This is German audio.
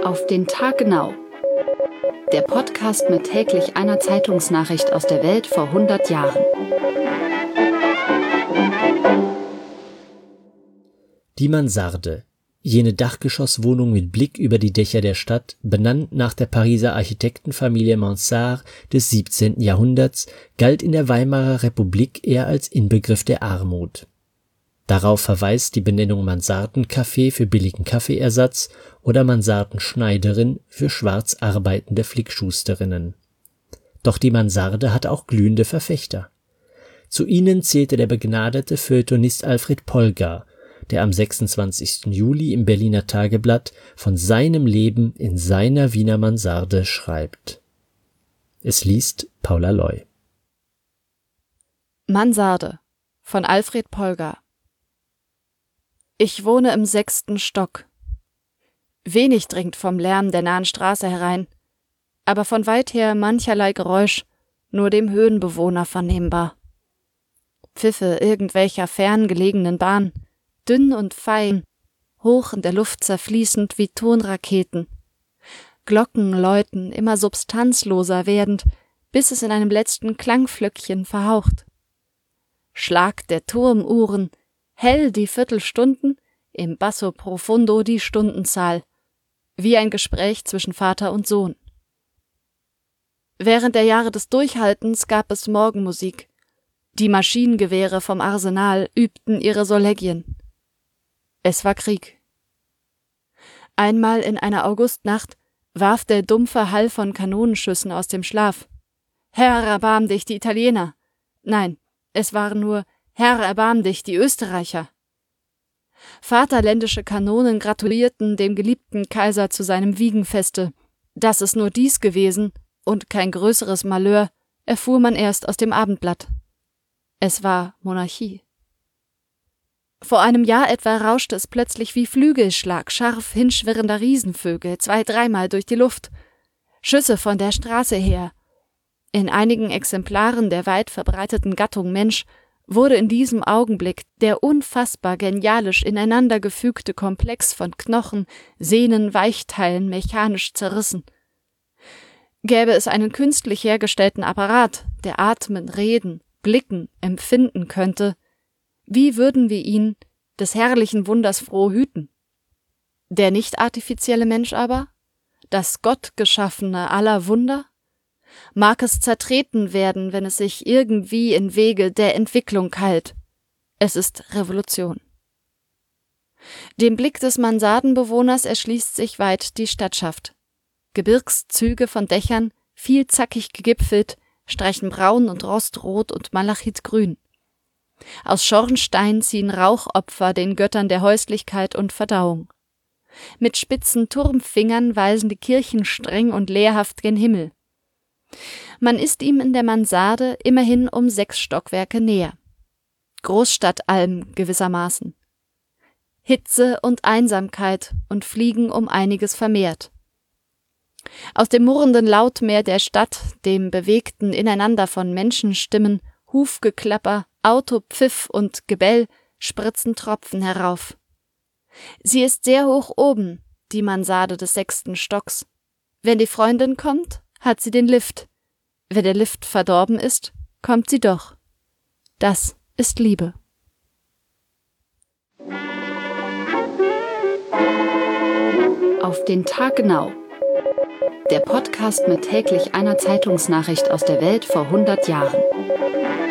Auf den Tag genau. Der Podcast mit täglich einer Zeitungsnachricht aus der Welt vor 100 Jahren. Die Mansarde, jene Dachgeschosswohnung mit Blick über die Dächer der Stadt, benannt nach der Pariser Architektenfamilie Mansart des 17. Jahrhunderts, galt in der Weimarer Republik eher als Inbegriff der Armut. Darauf verweist die Benennung Mansardencafé für billigen Kaffeeersatz oder Mansardenschneiderin für schwarz arbeitende Flickschusterinnen. Doch die Mansarde hat auch glühende Verfechter. Zu ihnen zählte der begnadete Feuilletonist Alfred Polgar, der am 26. Juli im Berliner Tageblatt von seinem Leben in seiner Wiener Mansarde schreibt. Es liest Paula Loy. Mansarde von Alfred Polgar. Ich wohne im 6. Stock. Wenig dringt vom Lärm der nahen Straße herein, aber von weit her mancherlei Geräusch, nur dem Höhenbewohner vernehmbar. Pfiffe irgendwelcher fern gelegenen Bahn, dünn und fein, hoch in der Luft zerfließend wie Tonraketen. Glocken läuten immer substanzloser werdend, bis es in einem letzten Klangflöckchen verhaucht. Schlag der Turmuhren, hell die Viertelstunden, im Basso profundo die Stundenzahl, wie ein Gespräch zwischen Vater und Sohn. Während der Jahre des Durchhaltens gab es Morgenmusik. Die Maschinengewehre vom Arsenal übten ihre Solegien. Es war Krieg. Einmal in einer Augustnacht warf der dumpfe Hall von Kanonenschüssen aus dem Schlaf. »Herr, erbarm dich, die Italiener!« Nein, es waren nur »Herr, erbarm dich, die Österreicher!« Vaterländische Kanonen gratulierten dem geliebten Kaiser zu seinem Wiegenfeste. Dass es nur dies gewesen und kein größeres Malheur, erfuhr man erst aus dem Abendblatt. Es war Monarchie. Vor einem Jahr etwa rauschte es plötzlich wie Flügelschlag scharf hinschwirrender Riesenvögel 2-3-mal durch die Luft. Schüsse von der Straße her. In einigen Exemplaren der weit verbreiteten Gattung Mensch wurde in diesem Augenblick der unfassbar genialisch ineinandergefügte Komplex von Knochen, Sehnen, Weichteilen mechanisch zerrissen. Gäbe es einen künstlich hergestellten Apparat, der atmen, reden, blicken, empfinden könnte, wie würden wir ihn des herrlichen Wunders froh hüten? Der nicht artifizielle Mensch aber, das Gottgeschaffene aller Wunder? Mag es zertreten werden, wenn es sich irgendwie in Wege der Entwicklung keilt. Es ist Revolution. Dem Blick des Mansardenbewohners erschließt sich weit die Stadtschaft. Gebirgszüge von Dächern, vielzackig gegipfelt, streichen braun und rostrot und malachitgrün. Aus Schornstein ziehen Rauchopfer den Göttern der Häuslichkeit und Verdauung. Mit spitzen Turmfingern weisen die Kirchen streng und lehrhaft gen Himmel. Man ist ihm in der Mansarde immerhin um 6 Stockwerke näher. Großstadtalm gewissermaßen. Hitze und Einsamkeit und Fliegen um einiges vermehrt. Aus dem murrenden Lautmeer der Stadt, dem bewegten Ineinander von Menschenstimmen, Hufgeklapper, Autopfiff und Gebell spritzen Tropfen herauf. Sie ist sehr hoch oben, die Mansarde des 6. Stocks. Wenn die Freundin kommt, hat sie den Lift. Wenn der Lift verdorben ist, kommt sie doch. Das ist Liebe. Auf den Tag genau. Der Podcast mit täglich einer Zeitungsnachricht aus der Welt vor 100 Jahren.